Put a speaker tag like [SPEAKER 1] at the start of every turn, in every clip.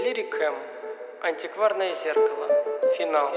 [SPEAKER 1] Лирикэм. Антикварное зеркало. Финал.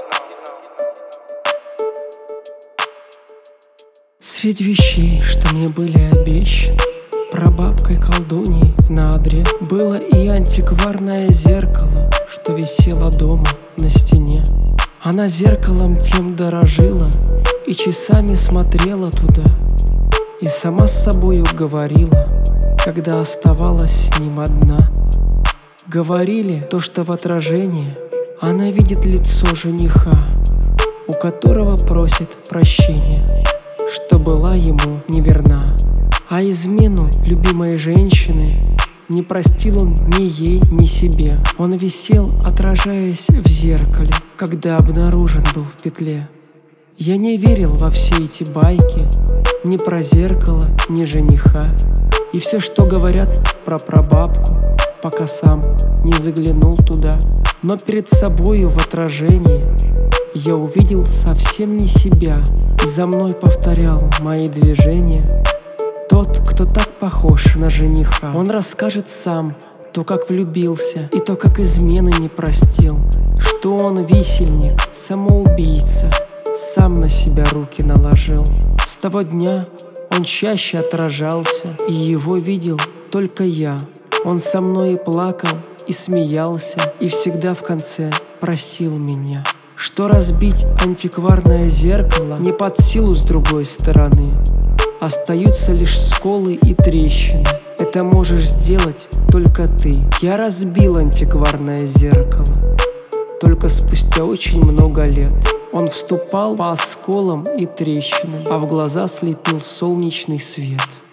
[SPEAKER 2] Среди вещей, что мне были обещаны прабабкой колдуньей на одре, было и антикварное зеркало, что висело дома на стене. Она зеркалом тем дорожила и часами смотрела туда, и сама с собою говорила, когда оставалась с ним одна. Говорили то, что в отражении она видит лицо жениха, у которого просит прощения, что была ему неверна. А измену любимой женщины не простил он ни ей, ни себе. Он висел, отражаясь в зеркале, когда обнаружен был в петле. Я не верил во все эти байки, ни про зеркало, ни жениха, и все, что говорят про прабабку, пока сам не заглянул туда. Но перед собою в отражении я увидел совсем не себя. За мной повторял мои движения тот, кто так похож на жениха. Он расскажет сам то, как влюбился, и то, как измены не простил, что он висельник, самоубийца, сам на себя руки наложил. С того дня он чаще отражался, и его видел только я. Он со мной и плакал, и смеялся, и всегда в конце просил меня, что разбить антикварное зеркало не под силу с другой стороны. Остаются лишь сколы и трещины. Это можешь сделать только ты. Я разбил антикварное зеркало только спустя очень много лет. Он вступал по осколам и трещинам, а в глаза слепил солнечный свет.